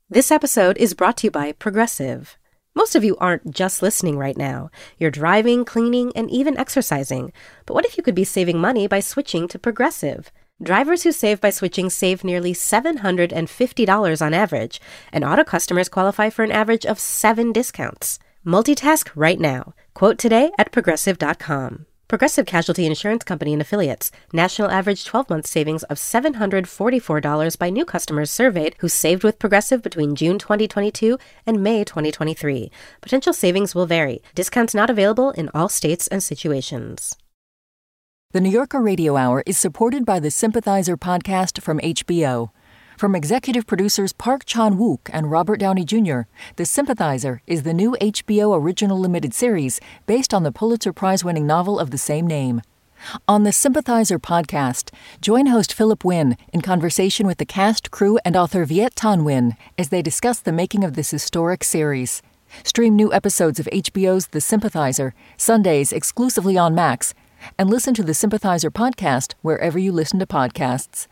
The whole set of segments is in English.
This episode is brought to you by Progressive. Most of you aren't just listening right now. You're driving, cleaning, and even exercising. But what if you could be saving money by switching to Progressive? Drivers who save by switching save nearly $750 on average, and auto customers qualify for an average of 7 discounts. Multitask right now. Quote today at Progressive.com. Progressive Casualty Insurance Company and Affiliates. National average 12-month savings of $744 by new customers surveyed who saved with Progressive between June 2022 and May 2023. Potential savings will vary. Discounts not available in all states and situations. The New Yorker Radio Hour is supported by the Sympathizer podcast from HBO. From executive producers Park Chan-wook and Robert Downey Jr., The Sympathizer is the new HBO original limited series based on the Pulitzer Prize-winning novel of the same name. On the Sympathizer podcast, join host Philip Wynn in conversation with the cast, crew, and author Viet Thanh Nguyen as they discuss the making of this historic series. Stream new episodes of HBO's The Sympathizer, Sundays exclusively on Max, and listen to the Sympathizer podcast wherever you listen to podcasts.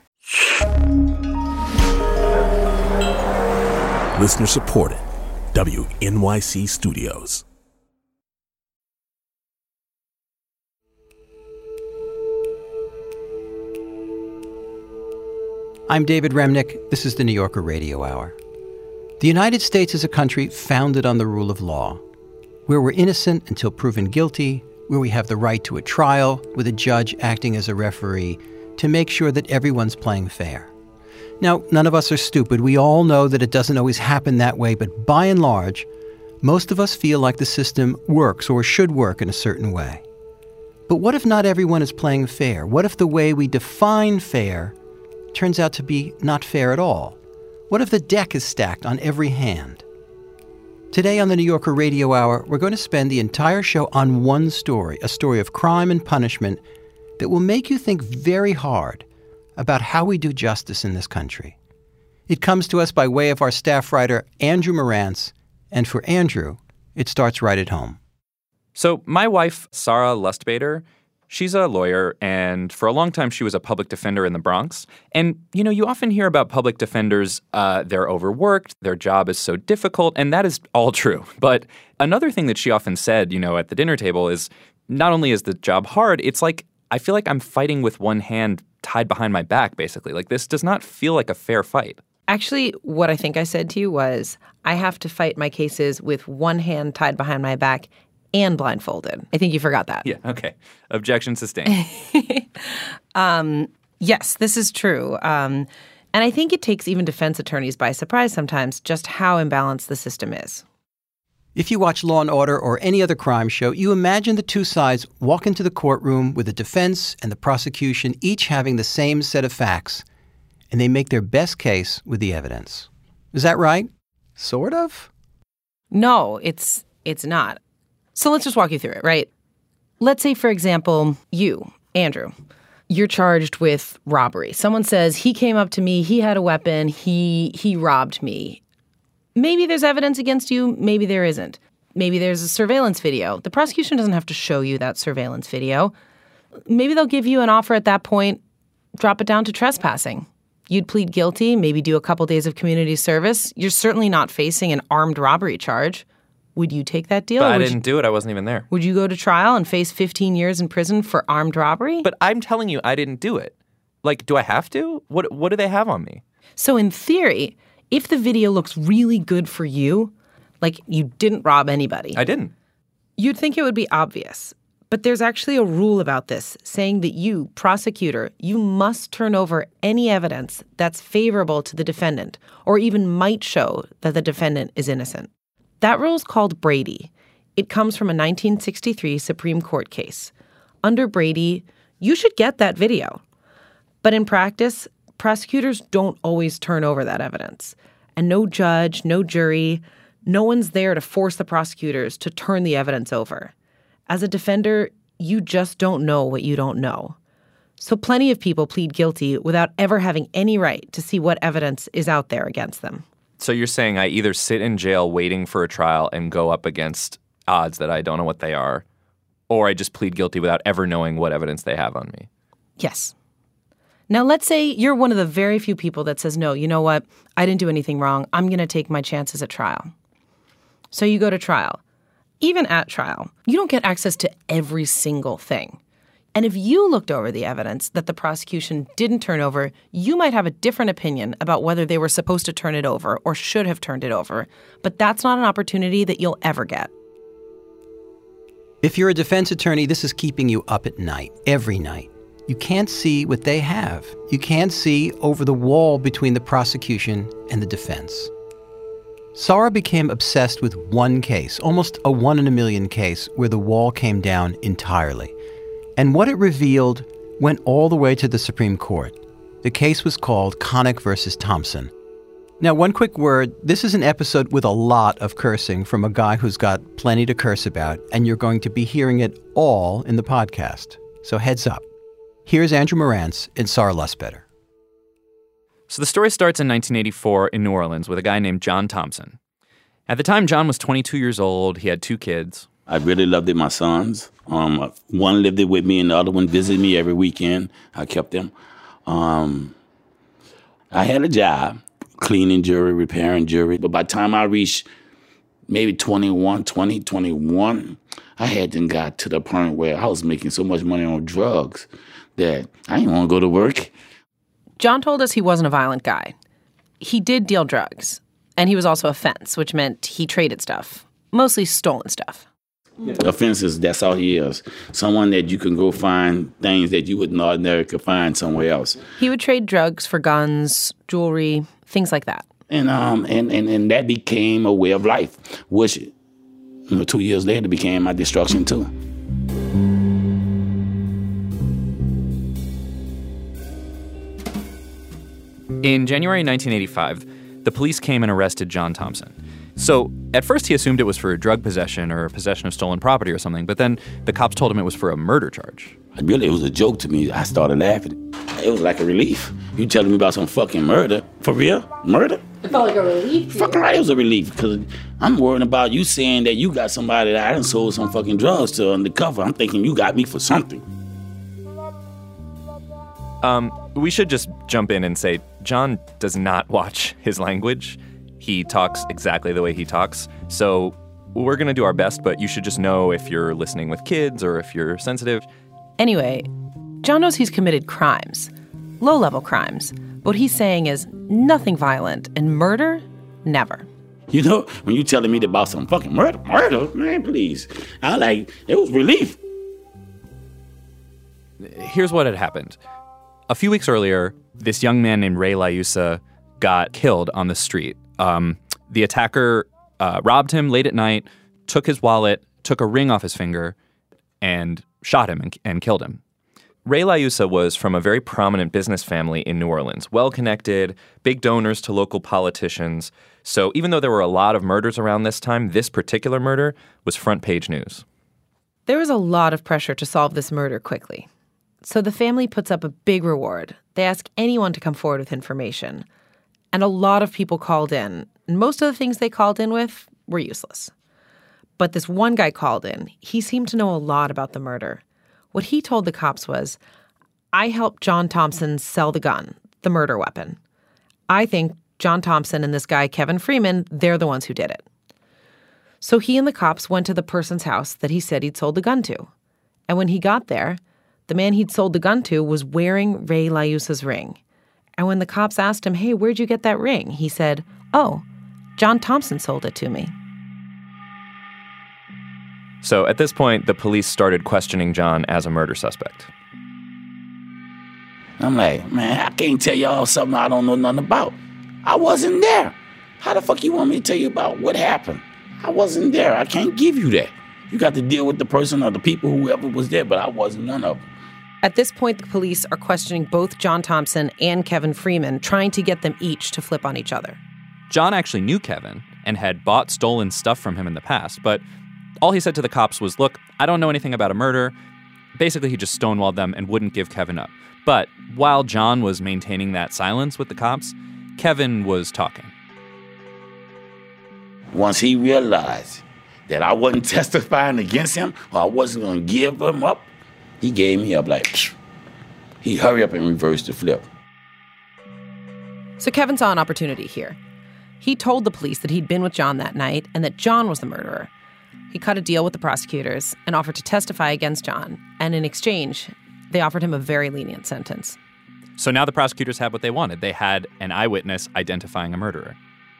Listener supported. WNYC Studios. I'm David Remnick. This is the New Yorker Radio Hour. The United States is a country founded on the rule of law, where we're innocent until proven guilty, where we have the right to a trial with a judge acting as a referee to make sure that everyone's playing fair. Now, none of us are stupid. We all know that it doesn't always happen that way, but by and large, most of us feel like the system works or should work in a certain way. But what if not everyone is playing fair? What if the way we define fair turns out to be not fair at all? What if the deck is stacked on every hand? Today on the New Yorker Radio Hour, we're going to spend the entire show on one story, a story of crime and punishment that will make you think very hard about how we do justice in this country. It comes to us by way of our staff writer, Andrew Marantz, and for Andrew, it starts right at home. So my wife, Sarah Lustbader, she's a lawyer, and for a long time she was a public defender in the Bronx. And, you often hear about public defenders, they're overworked, their job is so difficult, and that is all true. But another thing that she often said, at the dinner table is not only is the job hard, it's like, I feel like I'm fighting with one hand tied behind my back, basically. Like, this does not feel like a fair fight. Actually, what I think I said to you was, I have to fight my cases with one hand tied behind my back and blindfolded. I think you forgot that. Yeah, okay. Objection sustained. Yes, this is true. And I think it takes even defense attorneys by surprise sometimes just how imbalanced the system is. If you watch Law & Order or any other crime show, you imagine the two sides walk into the courtroom with the defense and the prosecution each having the same set of facts, and they make their best case with the evidence. Is that right? Sort of? No, it's not. So let's just walk you through it, right? Let's say, for example, you, Andrew, you're charged with robbery. Someone says, he came up to me, he had a weapon, he robbed me. Maybe there's evidence against you, maybe there isn't. Maybe there's a surveillance video. The prosecution doesn't have to show you that surveillance video. Maybe they'll give you an offer at that point, drop it down to trespassing. You'd plead guilty, maybe do a couple days of community service. You're certainly not facing an armed robbery charge. Would you take that deal? But I didn't do it. I wasn't even there. Would you go to trial and face 15 years in prison for armed robbery? But I'm telling you, I didn't do it. Like, do I have to? What do they have on me? So in theory, if the video looks really good for you, like you didn't rob anybody. I didn't. You'd think it would be obvious. But there's actually a rule about this saying that you, prosecutor, you must turn over any evidence that's favorable to the defendant or even might show that the defendant is innocent. That rule is called Brady. It comes from a 1963 Supreme Court case. Under Brady, you should get that video. But in practice, prosecutors don't always turn over that evidence. And no judge, no jury, no one's there to force the prosecutors to turn the evidence over. As a defender, you just don't know what you don't know. So plenty of people plead guilty without ever having any right to see what evidence is out there against them. So you're saying I either sit in jail waiting for a trial and go up against odds that I don't know what they are, or I just plead guilty without ever knowing what evidence they have on me? Yes. Now, let's say you're one of the very few people that says, no, you know what? I didn't do anything wrong. I'm going to take my chances at trial. So you go to trial. Even at trial, you don't get access to every single thing. And if you looked over the evidence that the prosecution didn't turn over, you might have a different opinion about whether they were supposed to turn it over or should have turned it over. But that's not an opportunity that you'll ever get. If you're a defense attorney, this is keeping you up at night, every night. You can't see what they have. You can't see over the wall between the prosecution and the defense. Sara became obsessed with one case, almost a 1 in a million case, where the wall came down entirely. And what it revealed went all the way to the Supreme Court. The case was called Connick versus Thompson. Now, one quick word, this is an episode with a lot of cursing from a guy who's got plenty to curse about, and you're going to be hearing it all in the podcast. So heads up. Here's Andrew Marantz and Sara Lustbader. So the story starts in 1984 in New Orleans with a guy named John Thompson. At the time, John was 22 years old. He had 2 kids. I really loved it, my sons. One lived it with me and the other one visited me every weekend. I kept them. I had a job, cleaning jewelry, repairing jewelry. But by the time I reached maybe 21, I hadn't got to the point where I was making so much money on drugs that I didn't want to go to work. John told us he wasn't a violent guy. He did deal drugs, and he was also a fence, which meant he traded stuff, mostly stolen stuff. Offenses, that's all he is. Someone that you can go find things that you wouldn't ordinarily could find somewhere else. He would trade drugs for guns, jewelry, things like that. And that became a way of life, which 2 years later became my destruction too. In January 1985, the police came and arrested John Thompson. So at first he assumed it was for drug possession or possession of stolen property or something, but then the cops told him it was for a murder charge. Really, it was a joke to me. I started laughing. It was like a relief. You telling me about some fucking murder? For real? Murder? It felt like a relief. Fucking right, it was a relief, because I'm worried about you saying that you got somebody that I done sold some fucking drugs to undercover. I'm thinking you got me for something. We should just jump in and say John does not watch his language. He talks exactly the way he talks. So we're going to do our best, but you should just know if you're listening with kids or if you're sensitive. Anyway, John knows he's committed crimes, low-level crimes. What he's saying is nothing violent, and murder, never. You know, when you telling me about some fucking murder, man, please. It was relief. Here's what had happened. A few weeks earlier, this young man named Ray Liusa got killed on the street. The attacker robbed him late at night, took his wallet, took a ring off his finger, and shot him and killed him. Ray Liusa was from a very prominent business family in New Orleans, well-connected, big donors to local politicians. So even though there were a lot of murders around this time, this particular murder was front-page news. There was a lot of pressure to solve this murder quickly. So the family puts up a big reward. They ask anyone to come forward with information. And a lot of people called in. And most of the things they called in with were useless. But this one guy called in. He seemed to know a lot about the murder. What he told the cops was, I helped John Thompson sell the gun, the murder weapon. I think John Thompson and this guy, Kevin Freeman, they're the ones who did it. So he and the cops went to the person's house that he said he'd sold the gun to. And when he got there, the man he'd sold the gun to was wearing Ray Liusa's ring. And when the cops asked him, hey, where'd you get that ring? He said, oh, John Thompson sold it to me. So at this point, the police started questioning John as a murder suspect. I'm like, man, I can't tell y'all something I don't know nothing about. I wasn't there. How the fuck you want me to tell you about what happened? I wasn't there. I can't give you that. You got to deal with the person or the people, whoever was there, but I wasn't one of them. At this point, the police are questioning both John Thompson and Kevin Freeman, trying to get them each to flip on each other. John actually knew Kevin and had bought stolen stuff from him in the past, but all he said to the cops was, look, I don't know anything about a murder. Basically, he just stonewalled them and wouldn't give Kevin up. But while John was maintaining that silence with the cops, Kevin was talking. Once he realized that I wasn't testifying against him or I wasn't going to give him up, he gave me up like, He hurry up and reverse the flip. So Kevin saw an opportunity here. He told the police that he'd been with John that night and that John was the murderer. He cut a deal with the prosecutors and offered to testify against John. And in exchange, they offered him a very lenient sentence. So now the prosecutors had what they wanted. They had an eyewitness identifying a murderer.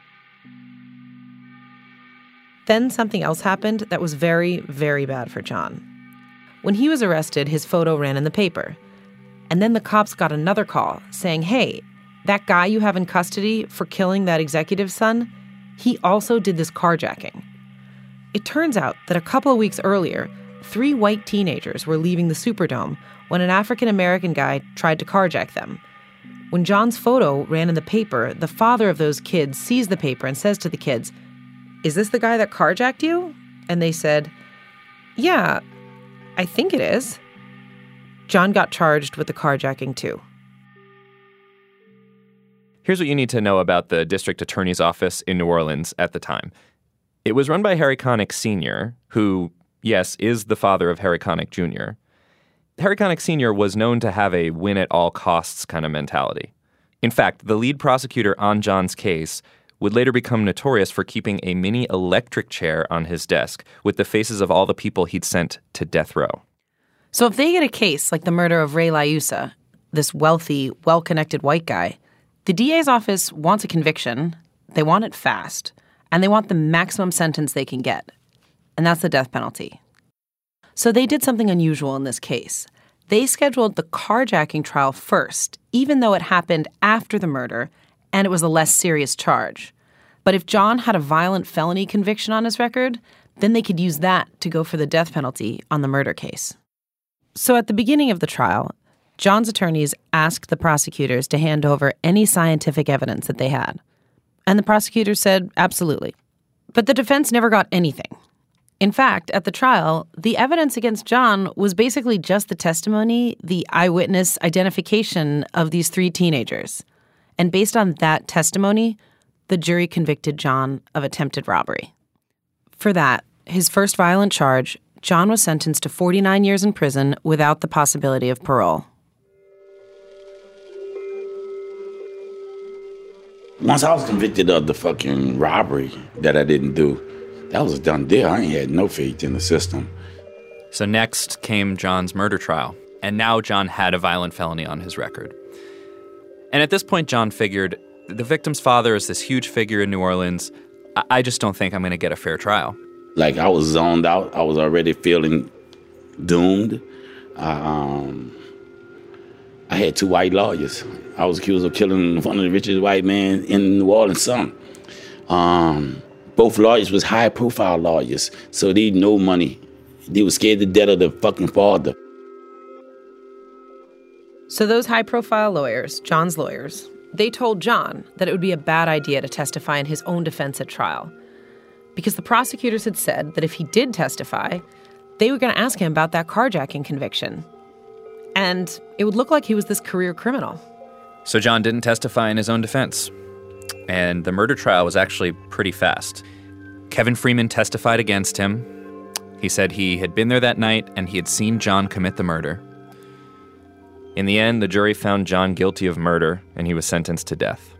Then something else happened that was very, very bad for John. When he was arrested, his photo ran in the paper. And then the cops got another call saying, hey, that guy you have in custody for killing that executive's son, he also did this carjacking. It turns out that a couple of weeks earlier, 3 white teenagers were leaving the Superdome when an African-American guy tried to carjack them. When John's photo ran in the paper, the father of those kids sees the paper and says to the kids, "Is this the guy that carjacked you?" And they said, "Yeah, I think it is." John got charged with the carjacking too. Here's what you need to know about the district attorney's office in New Orleans at the time. It was run by Harry Connick Sr., who, yes, is the father of Harry Connick Jr. Harry Connick Sr. was known to have a win-at-all-costs kind of mentality. In fact, the lead prosecutor on John's case would later become notorious for keeping a mini electric chair on his desk with the faces of all the people he'd sent to death row. So if they get a case like the murder of Ray Liusa, this wealthy, well-connected white guy, the DA's office wants a conviction, they want it fast, and they want the maximum sentence they can get. And that's the death penalty. So they did something unusual in this case. They scheduled the carjacking trial first, even though it happened after the murder, and it was a less serious charge. But if John had a violent felony conviction on his record, then they could use that to go for the death penalty on the murder case. So at the beginning of the trial, John's attorneys asked the prosecutors to hand over any scientific evidence that they had. And the prosecutors said, absolutely. But the defense never got anything. In fact, at the trial, the evidence against John was basically just the testimony, the eyewitness identification of these 3 teenagers. And based on that testimony, the jury convicted John of attempted robbery. For that, his first violent charge, John was sentenced to 49 years in prison without the possibility of parole. Once I was convicted of the fucking robbery that I didn't do, that was a done deal. I ain't had no faith in the system. So next came John's murder trial, and now John had a violent felony on his record. And at this point, John figured, the victim's father is this huge figure in New Orleans. I just don't think I'm going to get a fair trial. Like, I was zoned out. I was already feeling doomed. I had 2 white lawyers. I was accused of killing one of the richest white men in New Orleans, son. Both lawyers was high-profile lawyers, so they had no money. They were scared to death of the fucking father. So those high-profile lawyers, John's lawyers, they told John that it would be a bad idea to testify in his own defense at trial. Because the prosecutors had said that if he did testify, they were going to ask him about that carjacking conviction. And it would look like he was this career criminal. So John didn't testify in his own defense. And the murder trial was actually pretty fast. Kevin Freeman testified against him. He said he had been there that night and he had seen John commit the murder. In the end, the jury found John guilty of murder and he was sentenced to death.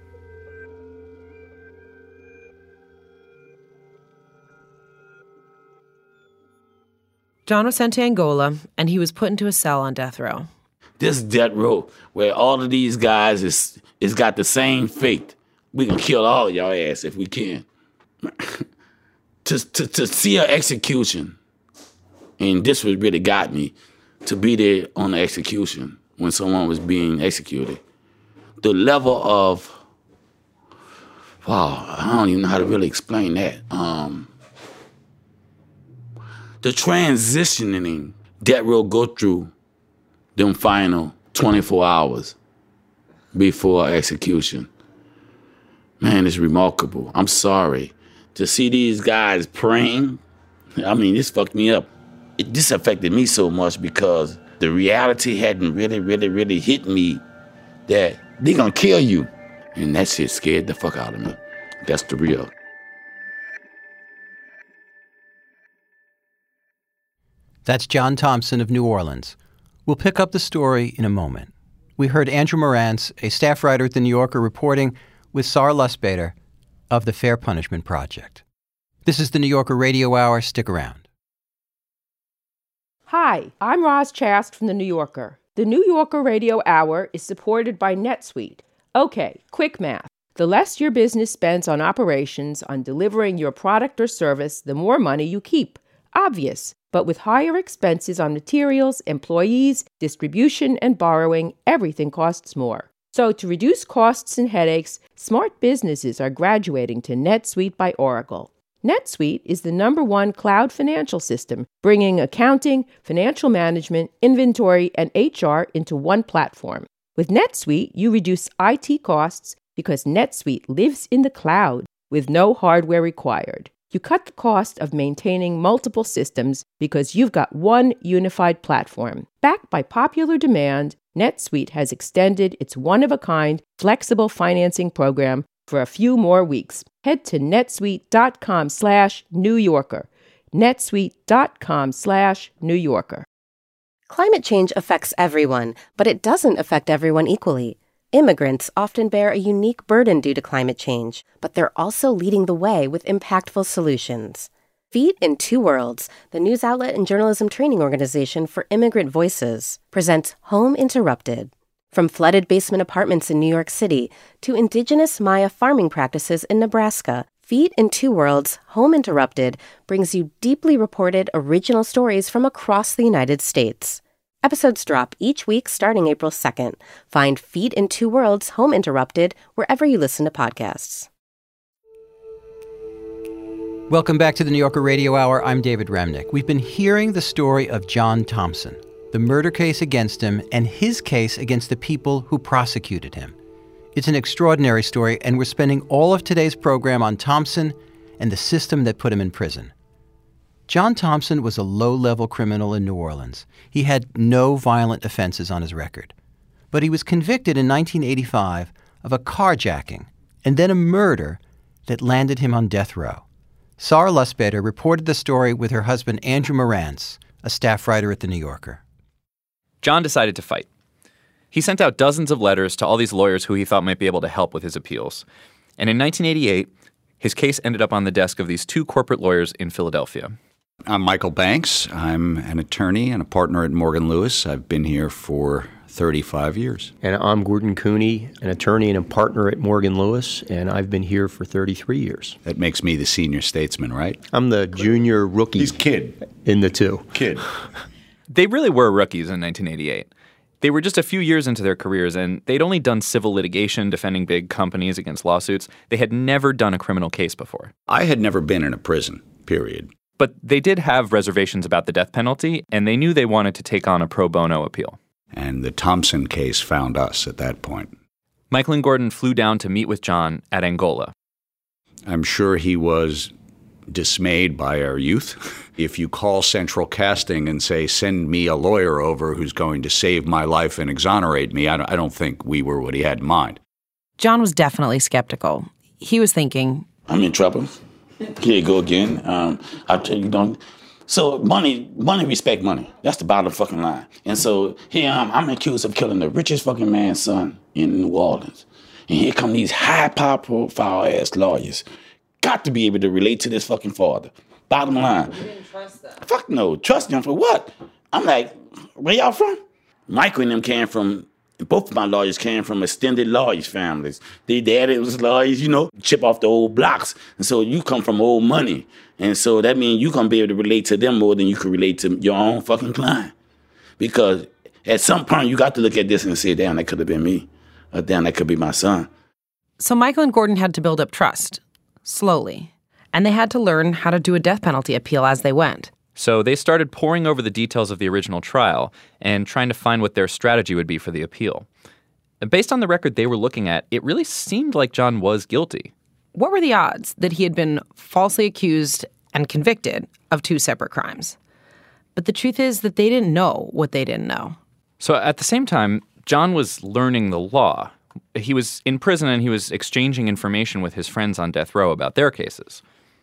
John was sent to Angola, and he was put into a cell on death row. This death row, where all of these guys is got the same fate. We can kill all of y'all ass if we can. to see an execution, and this was really got me, to be there on the execution when someone was being executed. The level of, wow, I don't even know how to really explain that. The transitioning that will go through them final 24 hours before execution. Man, it's remarkable. I'm sorry. To see these guys praying, I mean, this fucked me up. This affected me so much because the reality hadn't really hit me that they're gonna kill you. And that shit scared the fuck out of me. That's the real. That's John Thompson of New Orleans. We'll pick up the story in a moment. We heard Andrew Marantz, a staff writer at The New Yorker, reporting with Sarah Lustbader of the Fair Punishment Project. This is The New Yorker Radio Hour. Stick around. Hi, I'm Roz Chast from The New Yorker. The New Yorker Radio Hour is supported by NetSuite. Okay, quick math. The less your business spends on operations, on delivering your product or service, the more money you keep. Obvious. But with higher expenses on materials, employees, distribution, and borrowing, everything costs more. So to reduce costs and headaches, smart businesses are graduating to NetSuite by Oracle. NetSuite is the #1 cloud financial system, bringing accounting, financial management, inventory, and HR into one platform. With NetSuite, you reduce IT costs because NetSuite lives in the cloud with no hardware required. You cut the cost of maintaining multiple systems because you've got one unified platform. Backed by popular demand, NetSuite has extended its one-of-a-kind flexible financing program for a few more weeks. Head to netsuite.com/New Yorker. netsuite.com/New Yorker. Climate change affects everyone, but it doesn't affect everyone equally. Immigrants often bear a unique burden due to climate change, but they're also leading the way with impactful solutions. Feet in Two Worlds, the news outlet and journalism training organization for immigrant voices, presents Home Interrupted. From flooded basement apartments in New York City to indigenous Maya farming practices in Nebraska, Feet in Two Worlds, Home Interrupted brings you deeply reported original stories from across the United States. Episodes drop each week starting April 2nd. Find Feet in Two Worlds, Home Interrupted wherever you listen to podcasts. Welcome back to the New Yorker Radio Hour. I'm David Remnick. We've been hearing the story of John Thompson, the murder case against him, and his case against the people who prosecuted him. It's an extraordinary story, and we're spending all of today's program on Thompson and the system that put him in prison. John Thompson was a low-level criminal in New Orleans. He had no violent offenses on his record. But he was convicted in 1985 of a carjacking and then a murder that landed him on death row. Sarah Lustbader reported the story with her husband Andrew Marantz, a staff writer at The New Yorker. John decided to fight. He sent out dozens of letters to all these lawyers who he thought might be able to help with his appeals. And in 1988, his case ended up on the desk of these two corporate lawyers in Philadelphia. I'm Michael Banks. I'm an attorney and a partner at Morgan Lewis. I've been here for 35 years. And I'm Gordon Cooney, an attorney and a partner at Morgan Lewis, and I've been here for 33 years. That makes me the senior statesman, right? I'm the junior rookie. He's kid. In the two. Kid. They really were rookies in 1988. They were just a few years into their careers, and they'd only done civil litigation defending big companies against lawsuits. They had never done a criminal case before. I had never been in a prison, period. But they did have reservations about the death penalty, and they knew they wanted to take on a pro bono appeal. And the Thompson case found us at that point. Michael and Gordon flew down to meet with John at Angola. I'm sure he was dismayed by our youth. If you call Central Casting and say, send me a lawyer over who's going to save my life and exonerate me, I don't think we were what he had in mind. John was definitely skeptical. He was thinking, I'm in trouble. Here you go again. I'll tell you, so money, respect money. That's the bottom fucking line. And so here I'm accused of killing the richest fucking man's son in New Orleans. And here come these high-profile ass lawyers. Got to be able to relate to this fucking father. Bottom line. You didn't trust them. Fuck no. Trust them for what? I'm like, where y'all from? Michael and them came from, both of my lawyers came from extended lawyers' families. Their daddy was lawyers, chip off the old blocks. And so you come from old money. And so that means you're going to be able to relate to them more than you can relate to your own fucking client. Because at some point you got to look at this and say, damn, that could have been me. Or damn, that could be my son. So Michael and Gordon had to build up trust, slowly. And they had to learn how to do a death penalty appeal as they went. So they started poring over the details of the original trial and trying to find what their strategy would be for the appeal. And based on the record they were looking at, it really seemed like John was guilty. What were the odds that he had been falsely accused and convicted of two separate crimes? But the truth is that they didn't know what they didn't know. So at the same time, John was learning the law. He was in prison and he was exchanging information with his friends on death row about their cases.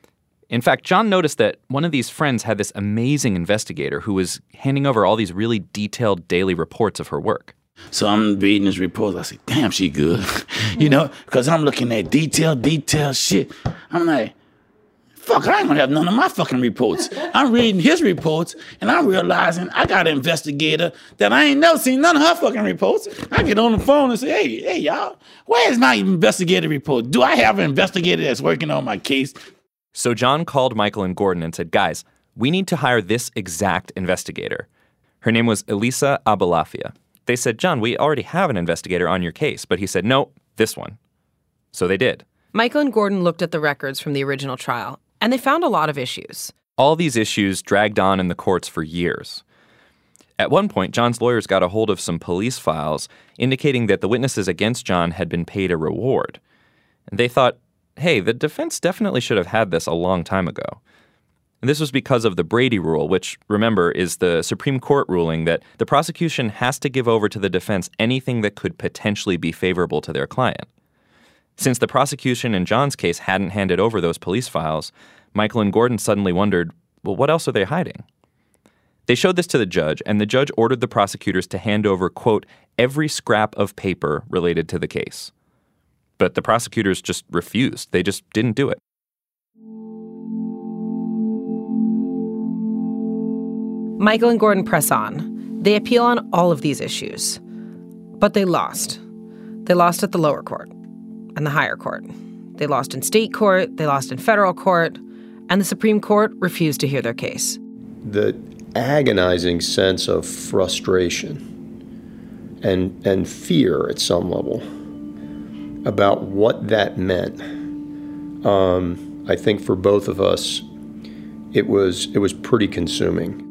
In fact, John noticed that one of these friends had this amazing investigator who was handing over all these really detailed daily reports of her work. So I'm reading his reports. I say, damn, she good. You know, because I'm looking at detailed shit. I'm like, fuck, I ain't gonna have none of my fucking reports. I'm reading his reports, and I'm realizing I got an investigator that I ain't never seen none of her fucking reports. I get on the phone and say, hey, y'all, where's my investigative report? Do I have an investigator that's working on my case? So John called Michael and Gordon and said, guys, we need to hire this exact investigator. Her name was Elisa Abalafia. They said, John, we already have an investigator on your case. But he said, no, this one. So they did. Michael and Gordon looked at the records from the original trial, and they found a lot of issues. All these issues dragged on in the courts for years. At one point, John's lawyers got a hold of some police files indicating that the witnesses against John had been paid a reward. And they thought, hey, the defense definitely should have had this a long time ago. And this was because of the Brady Rule, which, remember, is the Supreme Court ruling that the prosecution has to give over to the defense anything that could potentially be favorable to their client. Since the prosecution in John's case hadn't handed over those police files, Michael and Gordon suddenly wondered, well, what else are they hiding? They showed this to the judge, and the judge ordered the prosecutors to hand over, quote, every scrap of paper related to the case. But the prosecutors just refused. They just didn't do it. Michael and Gordon press on. They appeal on all of these issues. But they lost. They lost at the lower court and the higher court. They lost in state court, they lost in federal court, and the Supreme Court refused to hear their case. The agonizing sense of frustration and fear at some level about what that meant, I think for both of us, it was pretty consuming.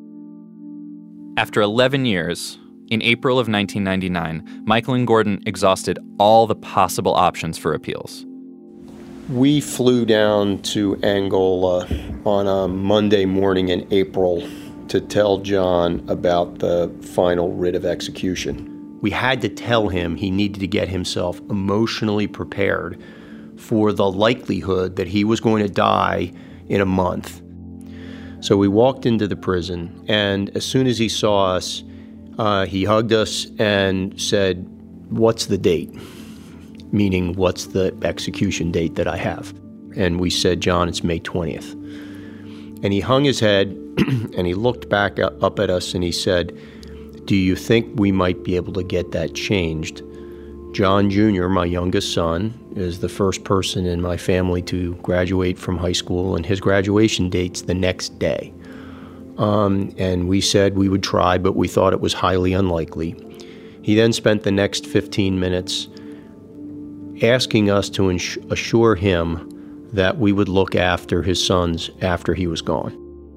After 11 years, in April of 1999, Michael and Gordon exhausted all the possible options for appeals. We flew down to Angola on a Monday morning in April to tell John about the final writ of execution. We had to tell him he needed to get himself emotionally prepared for the likelihood that he was going to die in a month. So we walked into the prison, and as soon as he saw us, he hugged us and said, "What's the date?" Meaning, what's the execution date that I have? And we said, "John, it's May 20th. And he hung his head, and he looked back up at us, and he said, "Do you think we might be able to get that changed?" John Jr., my youngest son, is the first person in my family to graduate from high school, and his graduation date's the next day. And we said we would try, but we thought it was highly unlikely. He then spent the next 15 minutes asking us to assure him that we would look after his sons after he was gone.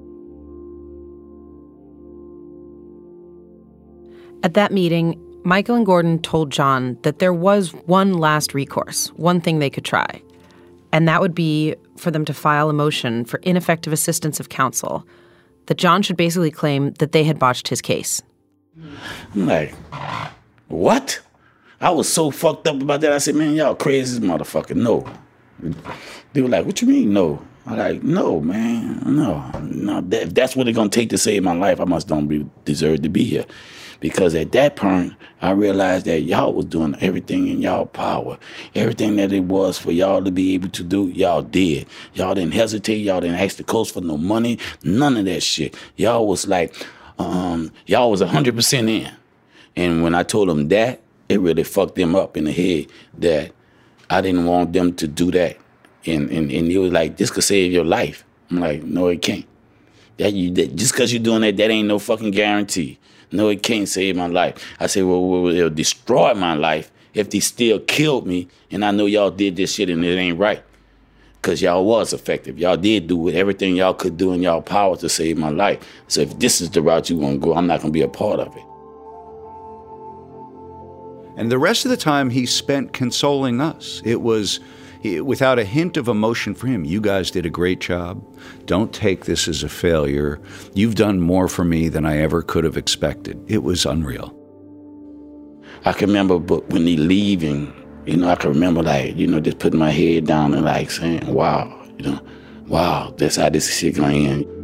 At that meeting, Michael and Gordon told John that there was one last recourse, one thing they could try, and that would be for them to file a motion for ineffective assistance of counsel, that John should basically claim that they had botched his case. I'm like, what? I was so fucked up about that. I said, man, y'all crazy as motherfucker. No. They were like, what you mean, no? I'm like, no, man, no. If that's what it's going to take to save my life, I must don't deserve to be here. Because at that point, I realized that y'all was doing everything in y'all power. Everything that it was for y'all to be able to do, y'all did. Y'all didn't hesitate. Y'all didn't ask the coast for no money. None of that shit. Y'all was like, y'all was 100% in. And when I told them that, it really fucked them up in the head that I didn't want them to do that. And it was like, this could save your life. I'm like, no, it can't. Just because you're doing that ain't no fucking guarantee. No, it can't save my life. I said, well, it'll destroy my life if they still killed me, and I know y'all did this shit and it ain't right. Because y'all was effective. Y'all did do everything y'all could do in y'all power to save my life. So if this is the route you want to go, I'm not going to be a part of it. And the rest of the time he spent consoling us. It was without a hint of emotion for him. You guys did a great job. Don't take this as a failure. You've done more for me than I ever could have expected. It was unreal. I can remember when he leaving, I can remember just putting my head down and saying, wow, wow, that's how this shit going to end.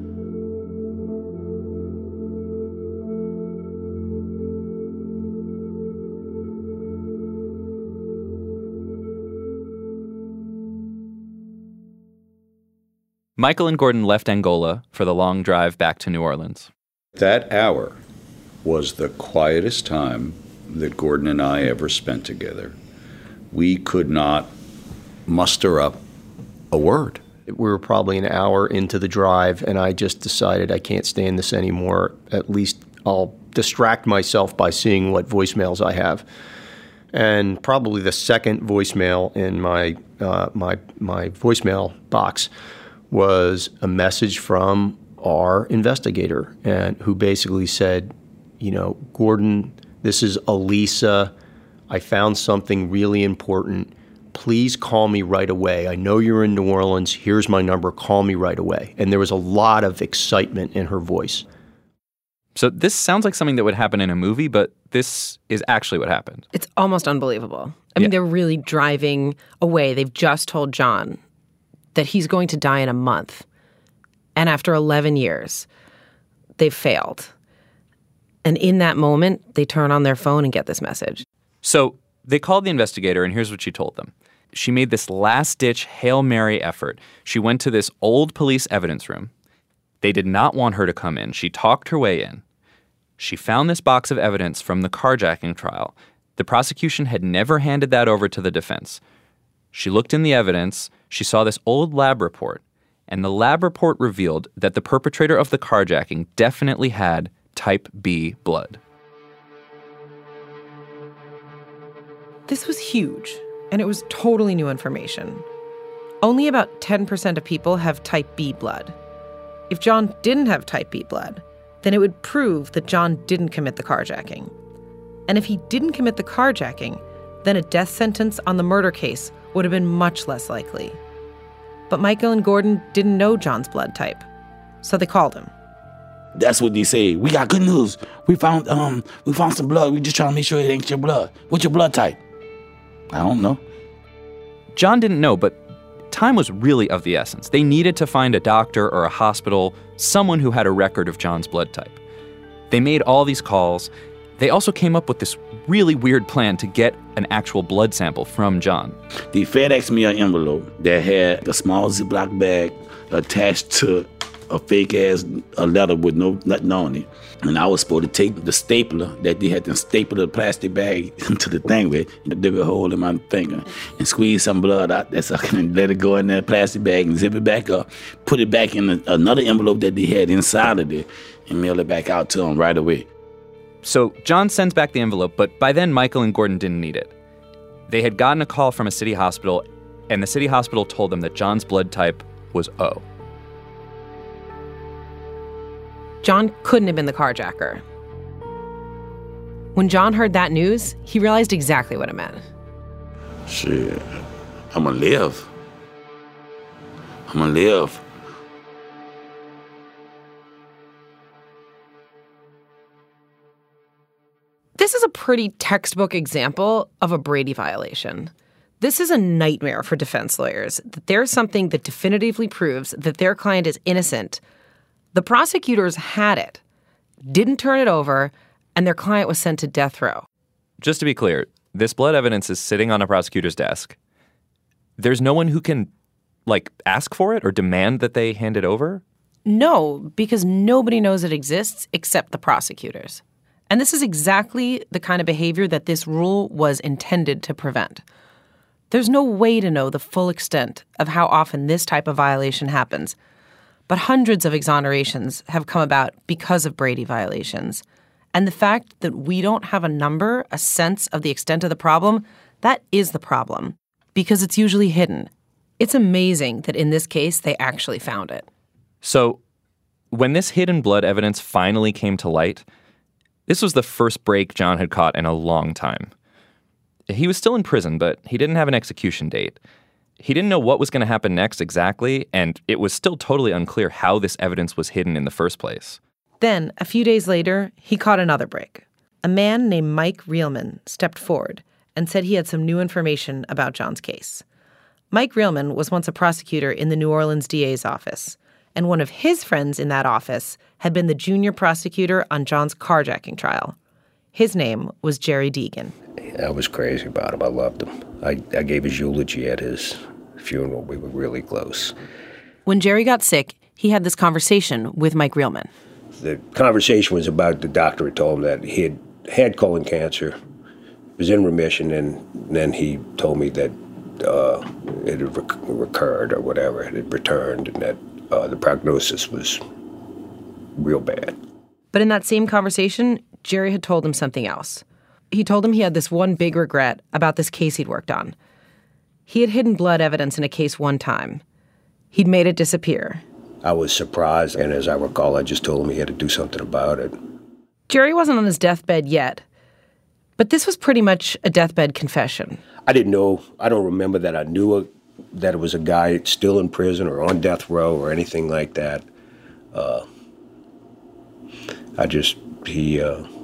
Michael and Gordon left Angola for the long drive back to New Orleans. That hour was the quietest time that Gordon and I ever spent together. We could not muster up a word. We were probably an hour into the drive, and I just decided I can't stand this anymore. At least I'll distract myself by seeing what voicemails I have. And probably the second voicemail in my voicemail box was a message from our investigator, and who basically said, Gordon, this is Elisa. I found something really important. Please call me right away. I know you're in New Orleans. Here's my number. Call me right away. And there was a lot of excitement in her voice. So this sounds like something that would happen in a movie, but this is actually what happened. It's almost unbelievable. I mean, they're really driving away. They've just told John that he's going to die in a month. And after 11 years, they've failed. And in that moment, they turn on their phone and get this message. So they called the investigator, and here's what she told them. She made this last-ditch Hail Mary effort. She went to this old police evidence room. They did not want her to come in. She talked her way in. She found this box of evidence from the carjacking trial. The prosecution had never handed that over to the defense. She looked in the evidence. She saw this old lab report, and the lab report revealed that the perpetrator of the carjacking definitely had type B blood. This was huge, and it was totally new information. Only about 10% of people have type B blood. If John didn't have type B blood, then it would prove that John didn't commit the carjacking. And if he didn't commit the carjacking, then a death sentence on the murder case would have been much less likely. But Michael and Gordon didn't know John's blood type, so they called him. That's what they say. We got good news. We found some blood. We just trying to make sure it ain't your blood. What's your blood type? I don't know. John didn't know, but time was really of the essence. They needed to find a doctor or a hospital, someone who had a record of John's blood type. They made all these calls. They also came up with this really weird plan to get an actual blood sample from John. They FedExed me an envelope that had a small Ziploc bag attached to a fake-ass letter with nothing on it. And I was supposed to take the stapler that they had to staple the plastic bag into the thing with, and dig a hole in my finger, and squeeze some blood out there so I can let it go in that plastic bag and zip it back up, put it back in another envelope that they had inside of it, and mail it back out to them right away. So John sends back the envelope, but by then Michael and Gordon didn't need it. They had gotten a call from a city hospital, and the city hospital told them that John's blood type was O. John couldn't have been the carjacker. When John heard that news, he realized exactly what it meant. Shit, I'm gonna live. This is a pretty textbook example of a Brady violation. This is a nightmare for defense lawyers, that there's something that definitively proves that their client is innocent. The prosecutors had it, didn't turn it over, and their client was sent to death row. Just to be clear, this blood evidence is sitting on a prosecutor's desk. There's no one who can, ask for it or demand that they hand it over? No, because nobody knows it exists except the prosecutors. And this is exactly the kind of behavior that this rule was intended to prevent. There's no way to know the full extent of how often this type of violation happens. But hundreds of exonerations have come about because of Brady violations. And the fact that we don't have a number, a sense of the extent of the problem, that is the problem, because it's usually hidden. It's amazing that in this case, they actually found it. So when this hidden blood evidence finally came to light, this was the first break John had caught in a long time. He was still in prison, but he didn't have an execution date. He didn't know what was going to happen next exactly, and it was still totally unclear how this evidence was hidden in the first place. Then, a few days later, he caught another break. A man named Mike Reelman stepped forward and said he had some new information about John's case. Mike Reelman was once a prosecutor in the New Orleans DA's office, and one of his friends in that office had been the junior prosecutor on John's carjacking trial. His name was Jerry Deegan. I was crazy about him. I loved him. I gave his eulogy at his funeral. We were really close. When Jerry got sick, he had this conversation with Mike Reelman. The conversation was about the doctor had told him that he had colon cancer, was in remission, and then he told me that it had recurred or whatever, it had returned, and that the prognosis was real bad. But in that same conversation, Jerry had told him something else. He told him he had this one big regret about this case he'd worked on. He had hidden blood evidence in a case one time. He'd made it disappear. I was surprised, and as I recall, I just told him he had to do something about it. Jerry wasn't on his deathbed yet, but this was pretty much a deathbed confession. I didn't know, I don't remember that I knew that it was a guy still in prison or on death row or anything like that. He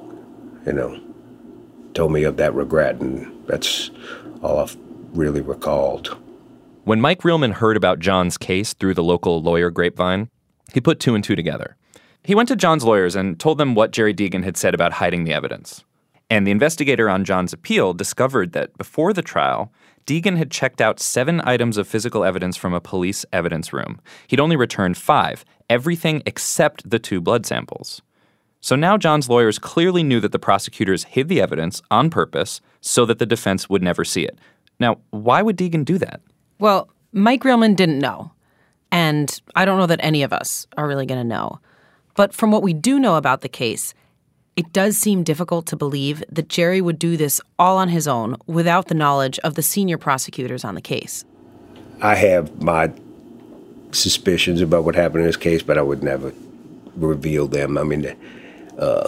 told me of that regret, and that's all I've really recalled. When Mike Reelman heard about John's case through the local lawyer grapevine, he put two and two together. He went to John's lawyers and told them what Jerry Degan had said about hiding the evidence. And the investigator on John's appeal discovered that before the trial, Degan had checked out 7 items of physical evidence from a police evidence room. He'd only returned 5, everything except the 2 blood samples. So now John's lawyers clearly knew that the prosecutors hid the evidence on purpose so that the defense would never see it. Now, why would Degan do that? Well, Mike Reelman didn't know. And I don't know that any of us are really going to know. But from what we do know about the case, it does seem difficult to believe that Jerry would do this all on his own without the knowledge of the senior prosecutors on the case. I have my suspicions about what happened in this case, but I would never reveal them. I mean, I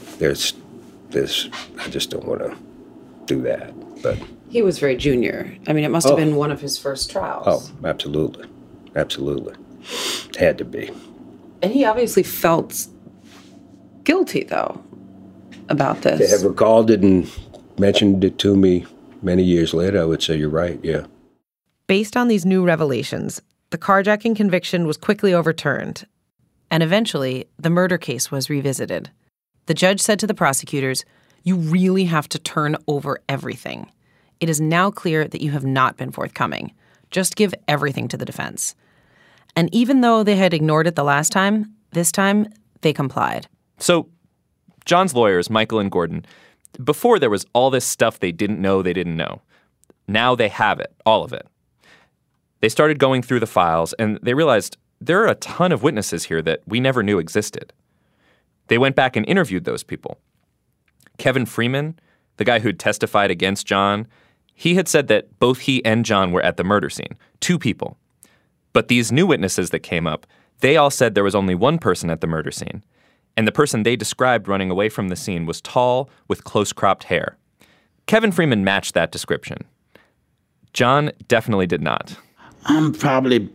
just don't want to do that. But he was very junior. I mean, it must have been one of his first trials. Oh, absolutely. Absolutely. Had to be. And he obviously felt guilty, though, about this. If they had recalled it and mentioned it to me many years later, I would say you're right, yeah. Based on these new revelations, the carjacking conviction was quickly overturned, and eventually the murder case was revisited. The judge said to the prosecutors, "You really have to turn over everything. It is now clear that you have not been forthcoming. Just give everything to the defense." And even though they had ignored it the last time, this time they complied. So John's lawyers, Michael and Gordon, before there was all this stuff they didn't know. Now they have it, all of it. They started going through the files, and they realized there are a ton of witnesses here that we never knew existed. They went back and interviewed those people. Kevin Freeman, the guy who'd testified against John, he had said that both he and John were at the murder scene, 2 people. But these new witnesses that came up, they all said there was only one person at the murder scene. And the person they described running away from the scene was tall with close-cropped hair. Kevin Freeman matched that description. John definitely did not. I'm probably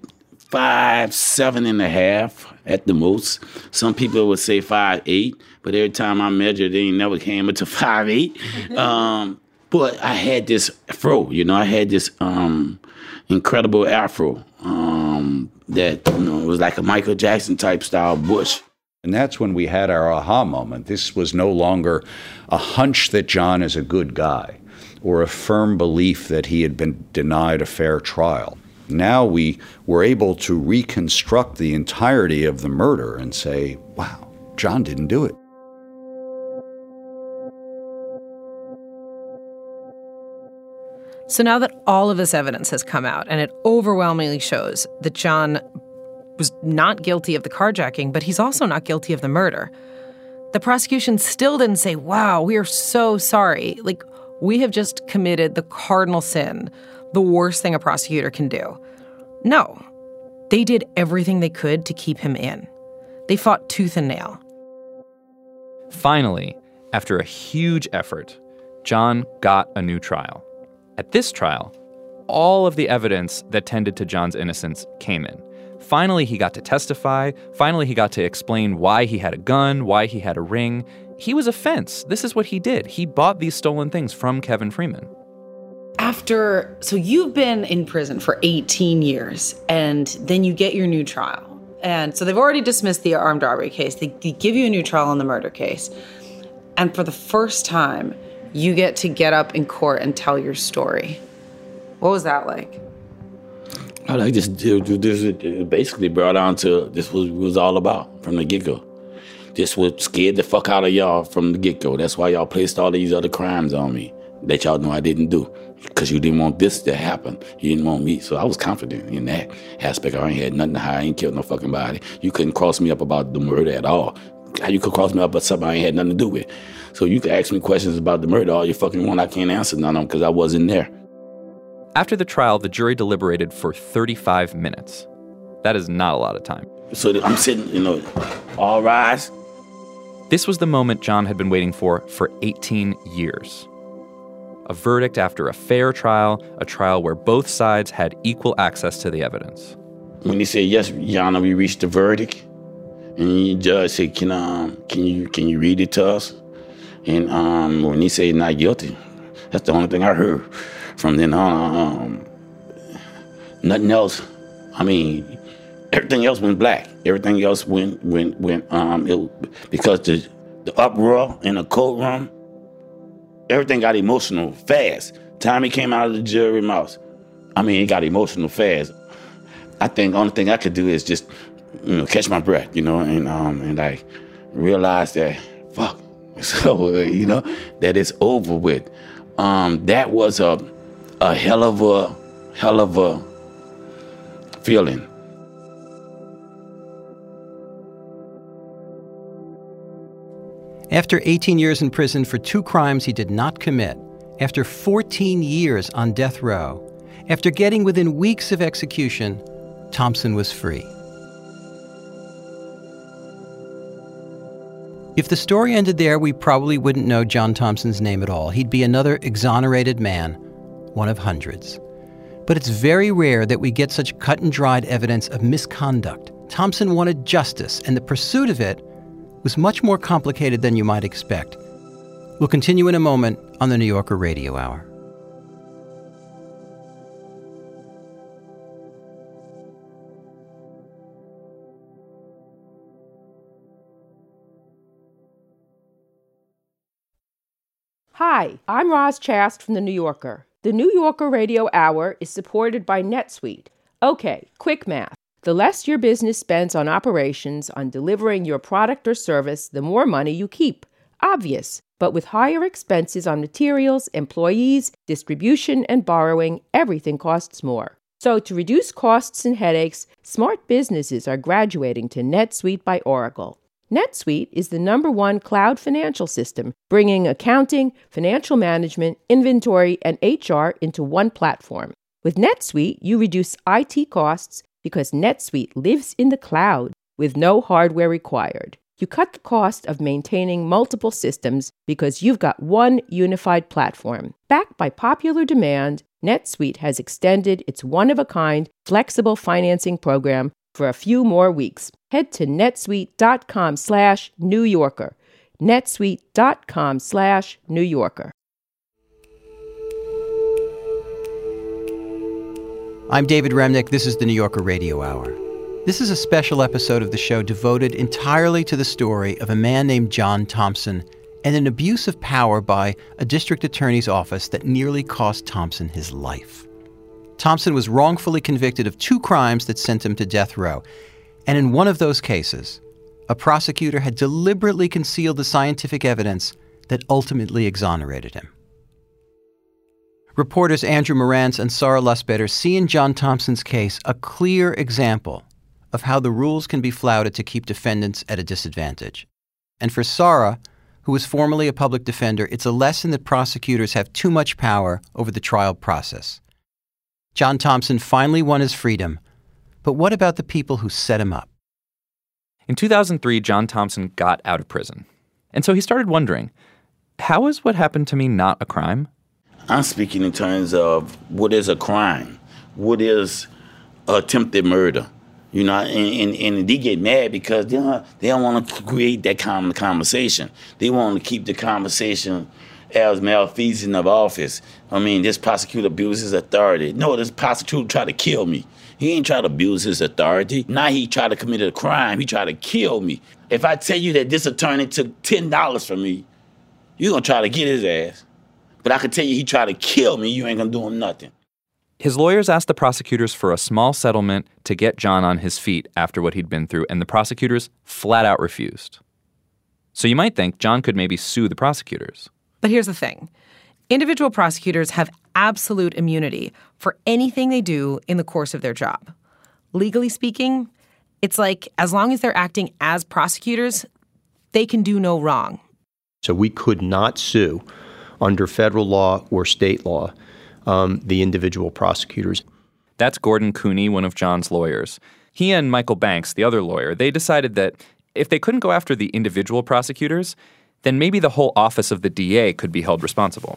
5'7.5" at the most. Some people would say 5'8", but every time I measured, they never came up to 5'8". But I had this afro, I had this incredible afro that it was like a Michael Jackson type style bush. And that's when we had our aha moment. This was no longer a hunch that John is a good guy or a firm belief that he had been denied a fair trial. Now we were able to reconstruct the entirety of the murder and say, wow, John didn't do it. So now that all of this evidence has come out, and it overwhelmingly shows that John was not guilty of the carjacking, but he's also not guilty of the murder, the prosecution still didn't say, wow, we are so sorry. Like, we have just committed the cardinal sin, the worst thing a prosecutor can do. No, they did everything they could to keep him in. They fought tooth and nail. Finally, after a huge effort, John got a new trial. At this trial, all of the evidence that tended to John's innocence came in. Finally, he got to testify. Finally, he got to explain why he had a gun, why he had a ring. He was a fence. This is what he did. He bought these stolen things from Kevin Freeman. So you've been in prison for 18 years, and then you get your new trial. And so they've already dismissed the armed robbery case. They give you a new trial on the murder case. And for the first time, you get to get up in court and tell your story. What was that like? I just basically brought on to this was all about from the get-go. This was scared the fuck out of y'all from the get-go. That's why y'all placed all these other crimes on me that y'all know I didn't do. Because you didn't want this to happen. You didn't want me. So I was confident in that aspect. I ain't had nothing to hide. I ain't killed no fucking body. You couldn't cross me up about the murder at all. How you could cross me up about something I ain't had nothing to do with? So you could ask me questions about the murder all you fucking want. I can't answer none of them because I wasn't there. After the trial, the jury deliberated for 35 minutes. That is not a lot of time. So I'm sitting, all rise. This was the moment John had been waiting for 18 years. A verdict after a fair trial, a trial where both sides had equal access to the evidence. When he said, yes, Your Honor, we reached the verdict, and the judge said, can you read it to us? And when he said not guilty, that's the only thing I heard. From then on, nothing else. I mean, everything else went black. Everything else went because the uproar in the courtroom, everything got emotional fast. Time he came out of the jury mouth, it got emotional fast. I think the only thing I could do is just, catch my breath, and I realize that, fuck, so, that it's over with. That was a hell of a feeling. After 18 years in prison for 2 crimes he did not commit, after 14 years on death row, after getting within weeks of execution, Thompson was free. If the story ended there, we probably wouldn't know John Thompson's name at all. He'd be another exonerated man, one of hundreds. But it's very rare that we get such cut-and-dried evidence of misconduct. Thompson wanted justice, and the pursuit of it was much more complicated than you might expect. We'll continue in a moment on the New Yorker Radio Hour. Hi, I'm Roz Chast from The New Yorker. The New Yorker Radio Hour is supported by NetSuite. Okay, quick math. The less your business spends on operations, on delivering your product or service, the more money you keep. Obvious. But with higher expenses on materials, employees, distribution, and borrowing, everything costs more. So to reduce costs and headaches, smart businesses are graduating to NetSuite by Oracle. NetSuite is the #1 cloud financial system, bringing accounting, financial management, inventory, and HR into one platform. With NetSuite, you reduce IT costs because NetSuite lives in the cloud with no hardware required. You cut the cost of maintaining multiple systems because you've got one unified platform. Backed by popular demand, NetSuite has extended its one-of-a-kind flexible financing program for a few more weeks. Head to netsuite.com/New Yorker. netsuite.com/New Yorker. I'm David Remnick. This is the New Yorker Radio Hour. This is a special episode of the show devoted entirely to the story of a man named John Thompson and an abuse of power by a district attorney's office that nearly cost Thompson his life. Thompson was wrongfully convicted of 2 crimes that sent him to death row. And in one of those cases, a prosecutor had deliberately concealed the scientific evidence that ultimately exonerated him. Reporters Andrew Morantz and Sarah Lustbader see in John Thompson's case a clear example of how the rules can be flouted to keep defendants at a disadvantage. And for Sarah, who was formerly a public defender, it's a lesson that prosecutors have too much power over the trial process. John Thompson finally won his freedom, but what about the people who set him up? In 2003, John Thompson got out of prison. And so he started wondering, how is what happened to me not a crime? I'm speaking in terms of what is a crime? What is attempted murder? And they get mad because they don't want to create that kind of conversation. They want to keep the conversation as malfeasance of office. This prosecutor abuses authority. No, this prosecutor tried to kill me. He ain't try to abuse his authority. Now he tried to commit a crime. He tried to kill me. If I tell you that this attorney took $10 from me, you're going to try to get his ass. But I can tell you he tried to kill me, you ain't going to do him nothing. His lawyers asked the prosecutors for a small settlement to get John on his feet after what he'd been through, and the prosecutors flat out refused. So you might think John could maybe sue the prosecutors. But here's the thing. Individual prosecutors have absolute immunity for anything they do in the course of their job. Legally speaking, it's like as long as they're acting as prosecutors, they can do no wrong. So we could not sue under federal law or state law the individual prosecutors. That's Gordon Cooney, one of John's lawyers. He and Michael Banks, the other lawyer, they decided that if they couldn't go after the individual prosecutors, then maybe the whole office of the DA could be held responsible.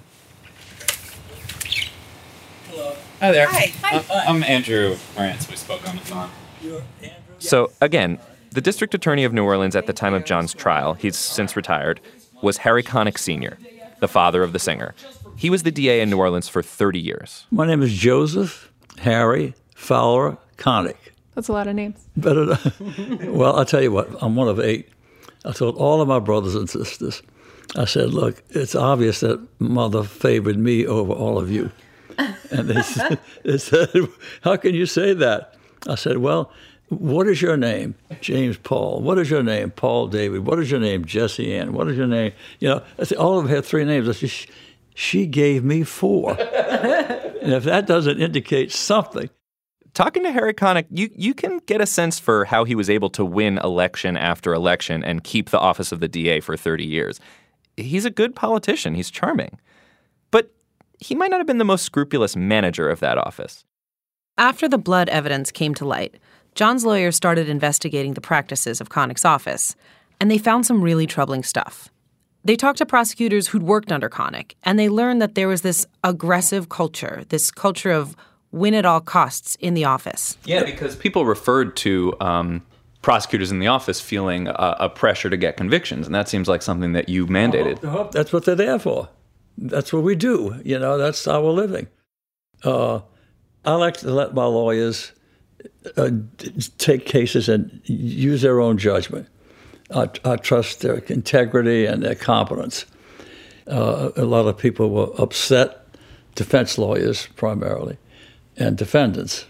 Hello. Hi there. Hi. I'm Andrew Morantz. We spoke on the phone. So, again, the district attorney of New Orleans at the time of John's trial, he's since retired, was Harry Connick Sr., the father of the singer. He was the DA in New Orleans for 30 years. My name is Joseph Harry Fowler Connick. That's a lot of names. Well, I'll tell you what, I'm one of 8. I told all of my brothers and sisters, I said, look, it's obvious that Mother favored me over all of you. And they said, how can you say that? I said, well, what is your name? James Paul. What is your name? Paul David. What is your name? Jesse Ann. What is your name? You know, I said, all of them had 3 names. I said, she gave me 4. And if that doesn't indicate something. Talking to Harry Connick, you can get a sense for how he was able to win election after election and keep the office of the DA for 30 years. He's a good politician. He's charming. But he might not have been the most scrupulous manager of that office. After the blood evidence came to light, John's lawyers started investigating the practices of Connick's office, and they found some really troubling stuff. They talked to prosecutors who'd worked under Connick, and they learned that there was this aggressive culture, this culture of win at all costs in the office. Yeah, because people referred to prosecutors in the office feeling a pressure to get convictions, and that seems like something that you mandated. That's what they're there for. That's what we do. You know, that's our living. I like to let my lawyers take cases and use their own judgment. I trust their integrity and their competence. A lot of people were upset, defense lawyers primarily, and defendants,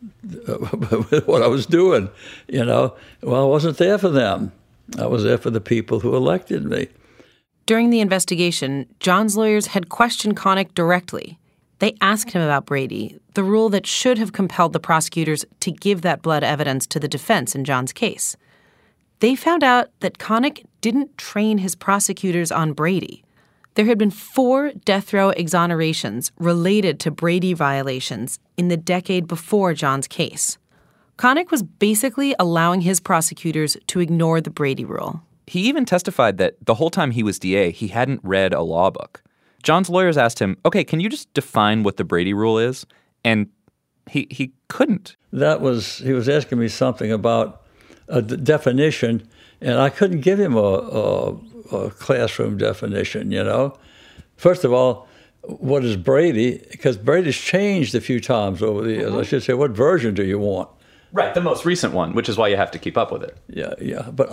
with what I was doing. You know, well, I wasn't there for them. I was there for the people who elected me. During the investigation, John's lawyers had questioned Connick directly. They asked him about Brady, the rule that should have compelled the prosecutors to give that blood evidence to the defense in John's case. They found out that Connick didn't train his prosecutors on Brady. There had been 4 death row exonerations related to Brady violations in the decade before John's case. Connick was basically allowing his prosecutors to ignore the Brady rule. He even testified that the whole time he was DA, he hadn't read a law book. John's lawyers asked him, okay, can you just define what the Brady rule is? And he couldn't. He was asking me something about a definition, and I couldn't give him a classroom definition, you know. First of all, what is Brady? Because Brady's changed a few times over the years. I should say, what version do you want? Right, the most recent one, which is why you have to keep up with it. Yeah. But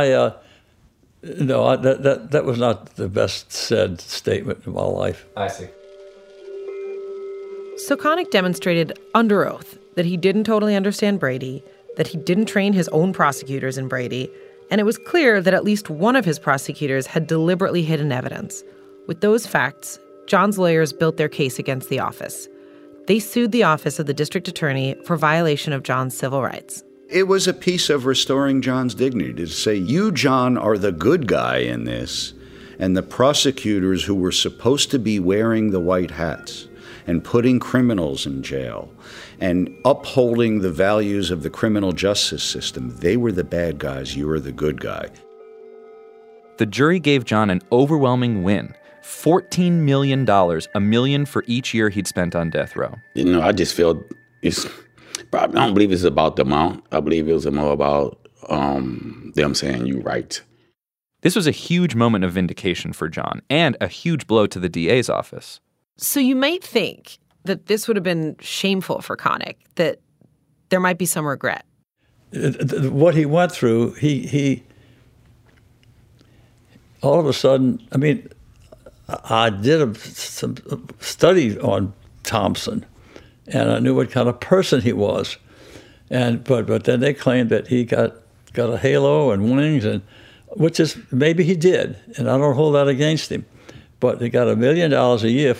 that was not the best said statement in my life. I see. So Connick demonstrated under oath that he didn't totally understand Brady, that he didn't train his own prosecutors in Brady, and it was clear that at least one of his prosecutors had deliberately hidden evidence. With those facts, John's lawyers built their case against the office. They sued the office of the district attorney for violation of John's civil rights. It was a piece of restoring John's dignity to say, you, John, are the good guy in this, and the prosecutors who were supposed to be wearing the white hats and putting criminals in jail and upholding the values of the criminal justice system, they were the bad guys, you were the good guy. The jury gave John an overwhelming win. $14 million, $1 million for each year he'd spent on death row. You know, I just feel I don't believe it's about the amount. I believe it was more about them saying you right. This was a huge moment of vindication for John and a huge blow to the DA's office. So you might think that this would have been shameful for Connick, that there might be some regret. What he went through, he all of a sudden, I mean, I did some study on Thompson, and I knew what kind of person he was. And but then they claimed that he got a halo and wings, and which is maybe he did, and I don't hold that against him. But he got $1 million a year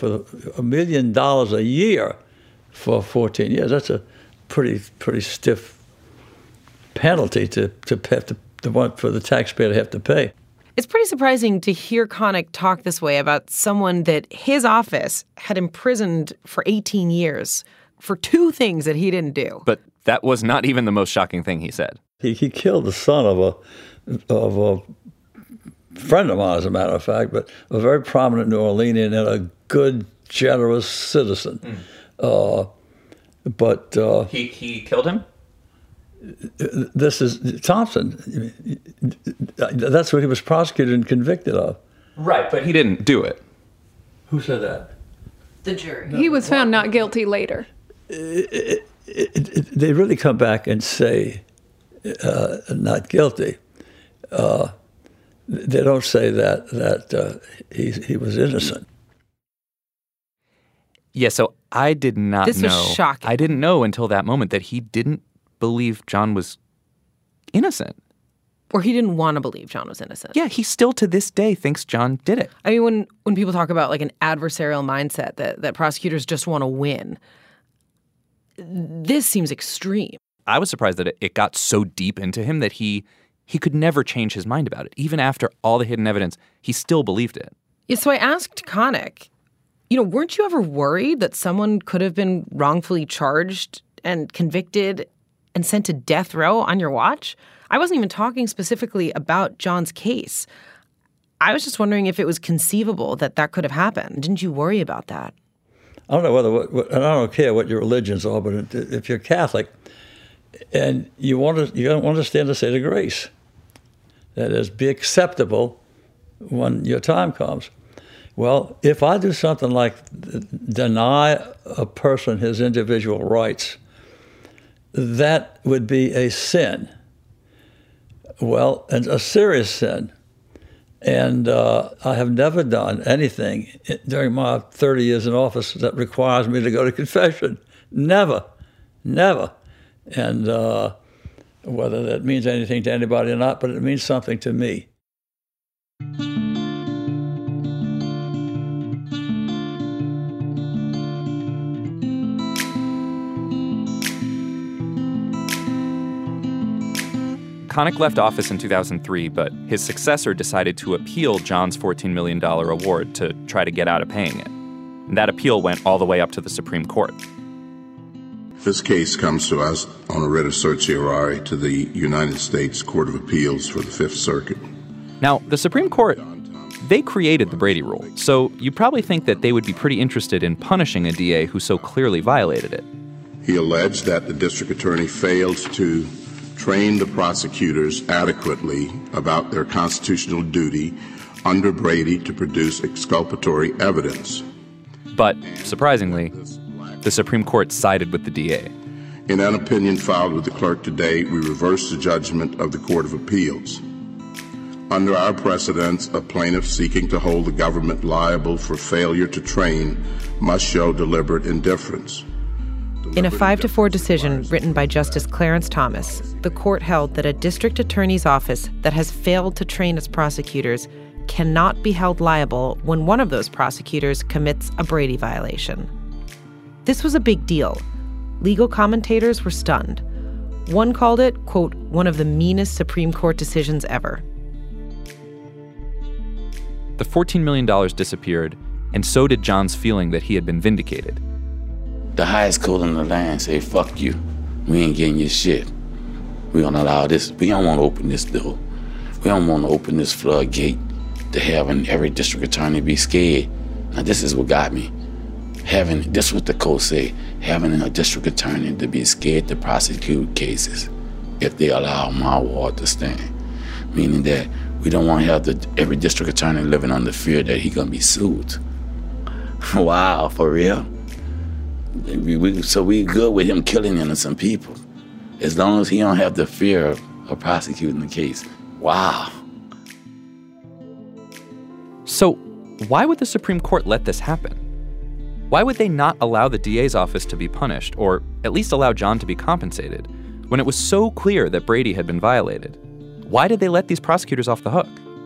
for 14 years. That's a pretty stiff penalty to have to want for the taxpayer to have to pay. It's pretty surprising to hear Connick talk this way about someone that his office had imprisoned for 18 years for 2 things that he didn't do. But that was not even the most shocking thing he said. He killed the son of a friend of mine, as a matter of fact, but a very prominent New Orleanian and a good, generous citizen. He killed him? This is Thompson. That's what he was prosecuted and convicted of. Right, but he didn't do it. Who said that? The jury. He was found not guilty later. They really come back and say not guilty. They don't say that he was innocent. Yeah, so I did not know. This was shocking. I didn't know until that moment that he didn't believe John was innocent. Or he didn't want to believe John was innocent. Yeah, he still to this day thinks John did it. I mean, when people talk about like an adversarial mindset that prosecutors just want to win, this seems extreme. I was surprised that it got so deep into him that he could never change his mind about it. Even after all the hidden evidence, he still believed it. Yeah, so I asked Connick, weren't you ever worried that someone could have been wrongfully charged and convicted and sent to death row on your watch? I wasn't even talking specifically about John's case. I was just wondering if it was conceivable that could have happened. Didn't you worry about that? I don't know and I don't care what your religions are, but if you're Catholic and you don't understand the state of grace, that is, be acceptable when your time comes. Well, if I do something like deny a person his individual rights, that would be a sin. Well, and a serious sin. And I have never done anything during my 30 years in office that requires me to go to confession. Never. And whether that means anything to anybody or not, but it means something to me. Connick left office in 2003, but his successor decided to appeal John's $14 million award to try to get out of paying it. And that appeal went all the way up to the Supreme Court. This case comes to us on a writ of certiorari to the United States Court of Appeals for the Fifth Circuit. Now, the Supreme Court, they created the Brady Rule, so you probably think that they would be pretty interested in punishing a DA who so clearly violated it. He alleged that the district attorney failed to train the prosecutors adequately about their constitutional duty under Brady to produce exculpatory evidence. But, surprisingly, the Supreme Court sided with the DA. In an opinion filed with the clerk today, we reversed the judgment of the Court of Appeals. Under our precedents, a plaintiff seeking to hold the government liable for failure to train must show deliberate indifference. In a 5-4 decision written by Justice Clarence Thomas, the court held that a district attorney's office that has failed to train its prosecutors cannot be held liable when one of those prosecutors commits a Brady violation. This was a big deal. Legal commentators were stunned. One called it, quote, one of the meanest Supreme Court decisions ever. The $14 million disappeared, and so did John's feeling that he had been vindicated. The highest court in the land say, fuck you. We ain't getting your shit. We don't allow this. We don't want to open this door. We don't want to open this floodgate to having every district attorney be scared. Now, this is what got me. This is what the court say, having a district attorney to be scared to prosecute cases if they allow my ward to stand. Meaning that we don't want to have every district attorney living under fear that he's going to be sued. Wow, for real? So we good with him killing innocent people, as long as he don't have the fear of prosecuting the case. Wow. So why would the Supreme Court let this happen? Why would they not allow the DA's office to be punished, or at least allow John to be compensated, when it was so clear that Brady had been violated? Why did they let these prosecutors off the hook?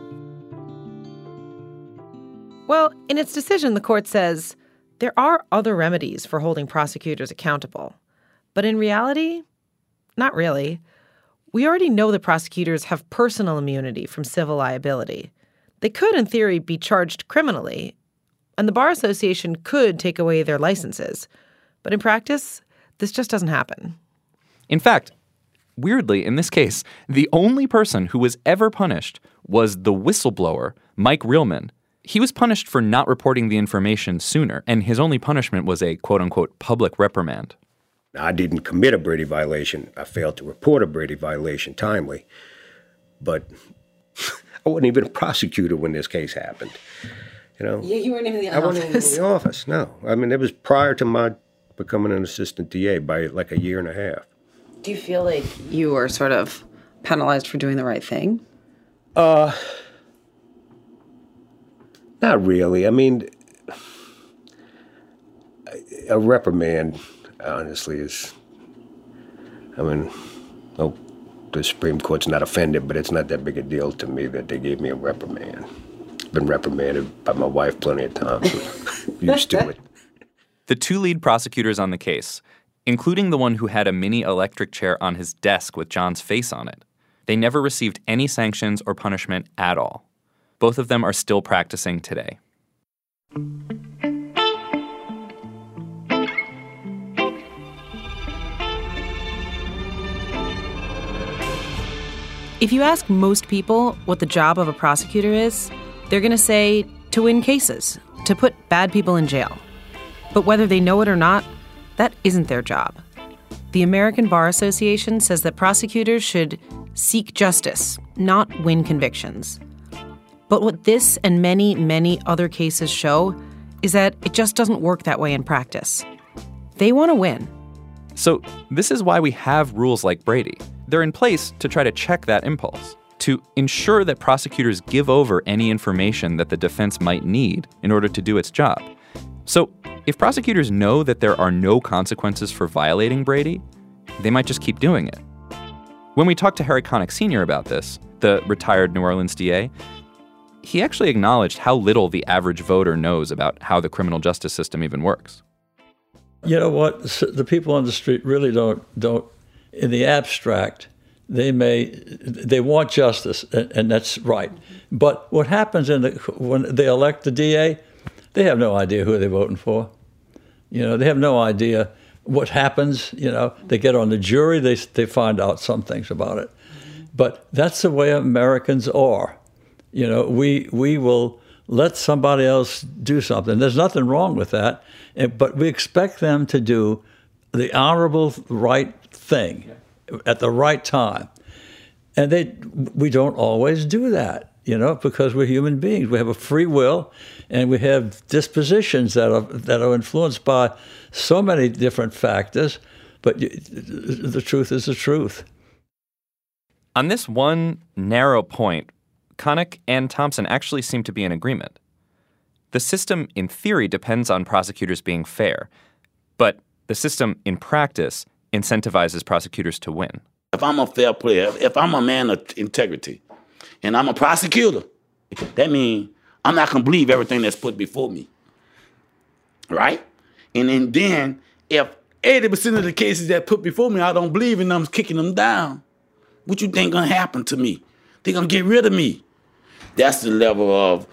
Well, in its decision, the court says there are other remedies for holding prosecutors accountable. But in reality, not really. We already know that prosecutors have personal immunity from civil liability. They could, in theory, be charged criminally, and the Bar Association could take away their licenses. But in practice, this just doesn't happen. In fact, weirdly, in this case, the only person who was ever punished was the whistleblower, Mike Reelman. He was punished for not reporting the information sooner, and his only punishment was a quote-unquote public reprimand. I didn't commit a Brady violation. I failed to report a Brady violation timely. But I wasn't even a prosecutor when this case happened. You know? Yeah, you weren't even in the office. I wasn't even in the office, no. I mean, it was prior to my becoming an assistant DA by like a year and a half. Do you feel like you were sort of penalized for doing the right thing? Not really. I mean, a reprimand, honestly, is, I mean, oh, the Supreme Court's not offended, but it's not that big a deal to me that they gave me a reprimand. Been reprimanded by my wife plenty of times. Used to it. The two lead prosecutors on the case, including the one who had a mini electric chair on his desk with John's face on it, they never received any sanctions or punishment at all. Both of them are still practicing today. If you ask most people what the job of a prosecutor is, they're going to say to win cases, to put bad people in jail. But whether they know it or not, that isn't their job. The American Bar Association says that prosecutors should seek justice, not win convictions. But what this and many, many other cases show is that it just doesn't work that way in practice. They want to win. So this is why we have rules like Brady. They're in place to try to check that impulse, to ensure that prosecutors give over any information that the defense might need in order to do its job. So if prosecutors know that there are no consequences for violating Brady, they might just keep doing it. When we talked to Harry Connick Sr. about this, the retired New Orleans DA, he actually acknowledged how little the average voter knows about how the criminal justice system even works. You know what? The people on the street really don't. In the abstract, they want justice, and that's right. But what happens when they elect the DA, they have no idea who they're voting for. You know, they have no idea what happens. You know, they get on the jury, they find out some things about it. But that's the way Americans are. You know, we will let somebody else do something. There's nothing wrong with that, but we expect them to do the honorable right thing at the right time. And we don't always do that, you know, because we're human beings. We have a free will, and we have dispositions that are influenced by so many different factors, but the truth is the truth. On this one narrow point, Connick and Thompson actually seem to be in agreement. The system, in theory, depends on prosecutors being fair, but the system, in practice, incentivizes prosecutors to win. If I'm a fair player, if I'm a man of integrity, and I'm a prosecutor, that means I'm not going to believe everything that's put before me, right? And then if 80% of the cases that put before me, I don't believe in them, I'm kicking them down, what you think going to happen to me? They're going to get rid of me. That's the level of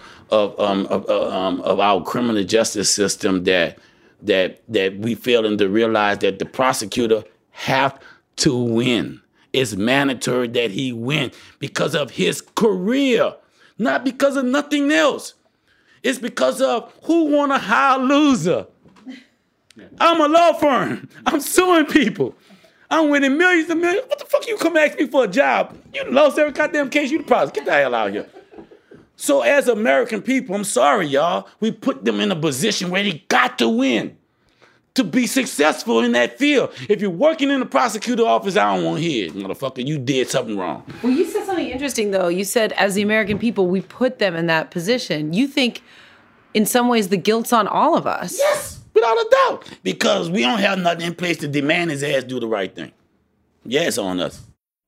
our criminal justice system that we failing to realize that the prosecutor have to win. It's mandatory that he win because of his career, not because of nothing else. It's because of who want to hire a loser. I'm a law firm. I'm suing people. I'm winning millions and millions. What the fuck you come ask me for a job? You lost every goddamn case you the prosecutor. Get the hell out of here. So as American people, I'm sorry, y'all, we put them in a position where they got to win to be successful in that field. If you're working in the prosecutor office, I don't want to hear it, motherfucker. You did something wrong. Well, you said something interesting, though. You said, as the American people, we put them in that position. You think, in some ways, the guilt's on all of us. Yes, we without a doubt, because we don't have nothing in place to demand his ass do the right thing. Yeah, it's on us.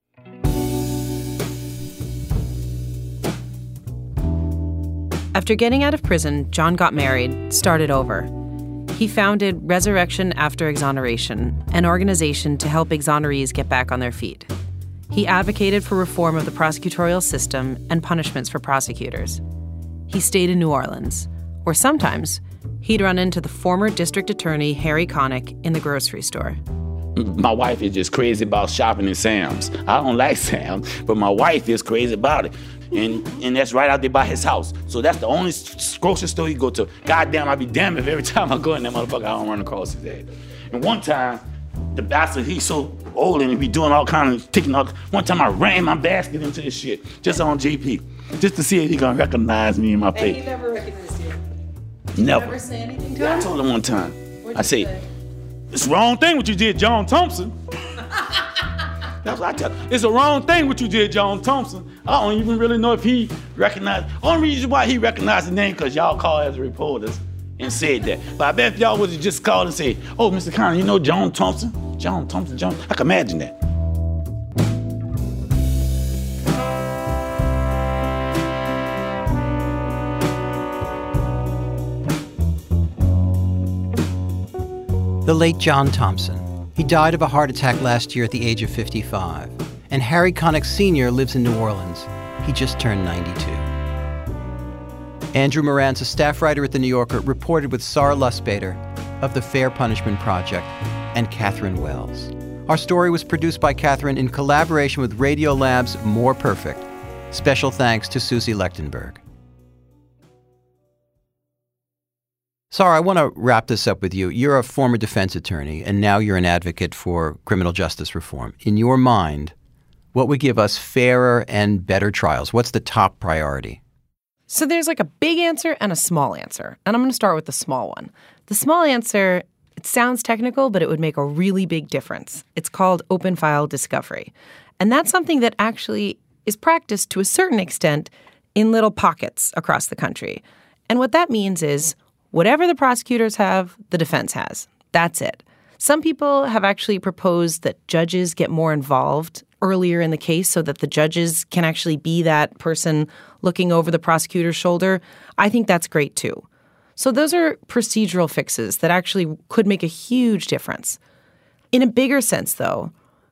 After getting out of prison, John got married, started over. He founded Resurrection After Exoneration, an organization to help exonerees get back on their feet. He advocated for reform of the prosecutorial system and punishments for prosecutors. He stayed in New Orleans, where sometimes he'd run into the former district attorney Harry Connick in the grocery store. My wife is just crazy about shopping in Sam's. I don't like Sam's, but my wife is crazy about it. And that's right out there by his house. So that's the only grocery store he go to. Goddamn, I'd be damned if every time I go in that motherfucker, I don't run across his head. And one time, the bastard, he's so old and he be doing all kind of taking all. One time I ran my basket into his shit, just on GP, just to see if he gonna recognize me in my face. And he never recognized you? Never. Never say anything to him? I told him one time. What'd I you say, it's the wrong thing what you did, John Thompson. That's what I tell him. It's the wrong thing what you did, John Thompson. I don't even really know if he recognized. Only reason why he recognized the name because y'all called as reporters and said that. But I bet if y'all would have just called and said, oh, Mr. Conner, you know John Thompson? John Thompson, John. I can imagine that. The late John Thompson. He died of a heart attack last year at the age of 55. And Harry Connick Sr. lives in New Orleans. He just turned 92. Andrew Moran's a staff writer at The New Yorker, reported with Sarah Lustbader of the Fair Punishment Project and Catherine Wells. Our story was produced by Catherine in collaboration with Radiolab's More Perfect. Special thanks to Susie Lechtenberg. Sarah, I want to wrap this up with you. You're a former defense attorney, and now you're an advocate for criminal justice reform. In your mind, what would give us fairer and better trials? What's the top priority? So there's like a big answer and a small answer. And I'm going to start with the small one. The small answer, it sounds technical, but it would make a really big difference. It's called open file discovery. And that's something that actually is practiced to a certain extent in little pockets across the country. And what that means is whatever the prosecutors have, the defense has. That's it. Some people have actually proposed that judges get more involved earlier in the case so that the judges can actually be that person looking over the prosecutor's shoulder. I think that's great too. So those are procedural fixes that actually could make a huge difference. In a bigger sense, though,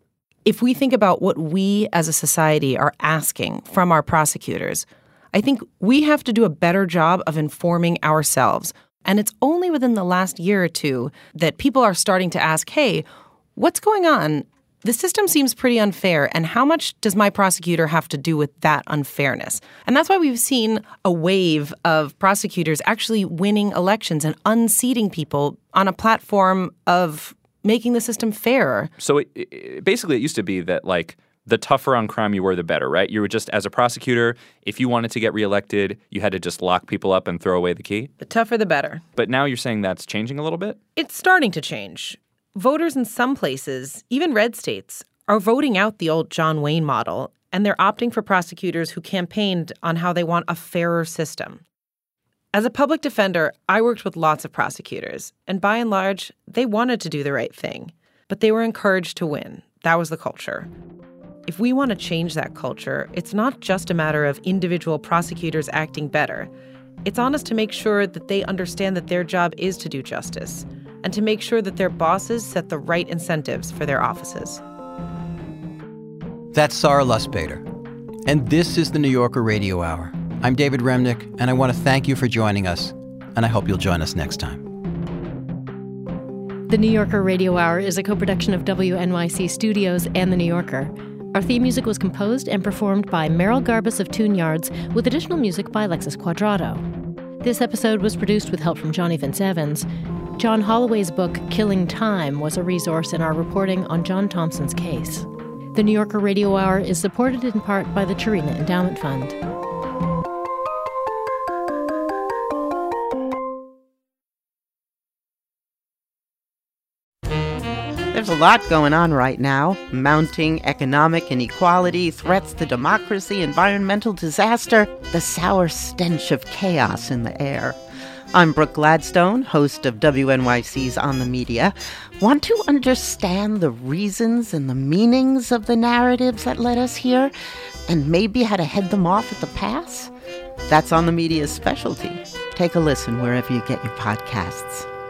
if we think about what we as a society are asking from our prosecutors, I think we have to do a better job of informing ourselves. And it's only within the last year or two that people are starting to ask, hey, what's going on? The system seems pretty unfair, and how much does my prosecutor have to do with that unfairness? And that's why we've seen a wave of prosecutors actually winning elections and unseating people on a platform of making the system fairer. So basically it used to be that, like, the tougher on crime you were, the better, right? You were just, as a prosecutor, if you wanted to get reelected, you had to just lock people up and throw away the key? The tougher, the better. But now you're saying that's changing a little bit? It's starting to change. Voters in some places, even red states, are voting out the old John Wayne model, and they're opting for prosecutors who campaigned on how they want a fairer system. As a public defender, I worked with lots of prosecutors, and by and large, they wanted to do the right thing, but they were encouraged to win. That was the culture. If we want to change that culture, it's not just a matter of individual prosecutors acting better. It's on us to make sure that they understand that their job is to do justice, and to make sure that their bosses set the right incentives for their offices. That's Sarah Lustbader. And this is the New Yorker Radio Hour. I'm David Remnick, and I want to thank you for joining us, and I hope you'll join us next time. The New Yorker Radio Hour is a co-production of WNYC Studios and The New Yorker. Our theme music was composed and performed by Merrill Garbus of Tune Yards, with additional music by Alexis Quadrado. This episode was produced with help from Johnny Vince Evans. John Holloway's book, Killing Time, was a resource in our reporting on John Thompson's case. The New Yorker Radio Hour is supported in part by the Cherena Endowment Fund. There's a lot going on right now. Mounting economic inequality, threats to democracy, environmental disaster, the sour stench of chaos in the air. I'm Brooke Gladstone, host of WNYC's On the Media. Want to understand the reasons and the meanings of the narratives that led us here, and maybe how to head them off at the pass? That's On the Media's specialty. Take a listen wherever you get your podcasts.